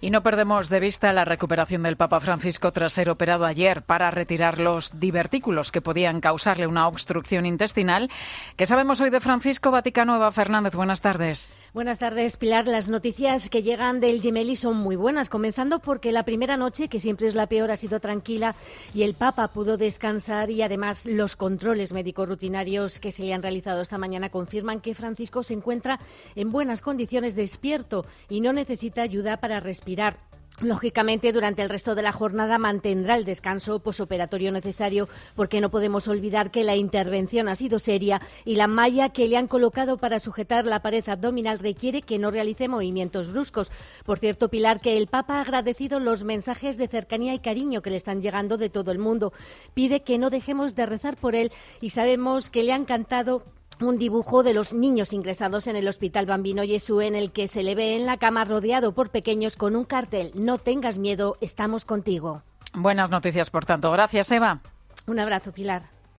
Y no perdemos de vista la recuperación del Papa Francisco tras ser operado ayer para retirar los divertículos que podían causarle una obstrucción intestinal. ¿Qué sabemos hoy de Francisco? Vaticano, Eva Fernández, buenas tardes. Buenas tardes, Pilar. Las noticias que llegan del Gemelli son muy buenas, comenzando porque la primera noche, que siempre es la peor, ha sido tranquila y el Papa pudo descansar, y además los controles médicos rutinarios que se le han realizado esta mañana confirman que Francisco se encuentra en buenas condiciones, despierto y no necesita ayuda para respirar. Lógicamente, durante el resto de la jornada mantendrá el descanso posoperatorio necesario, porque no podemos olvidar que la intervención ha sido seria y la malla que le han colocado para sujetar la pared abdominal requiere que no realice movimientos bruscos. Por cierto, Pilar, que el Papa ha agradecido los mensajes de cercanía y cariño que le están llegando de todo el mundo. Pide que no dejemos de rezar por él y sabemos que le ha encantado un dibujo de los niños ingresados en el Hospital Bambino Gesù, en el que se le ve en la cama rodeado por pequeños con un cartel: "No tengas miedo, estamos contigo". Buenas noticias, por tanto. Gracias, Eva. Un abrazo, Pilar.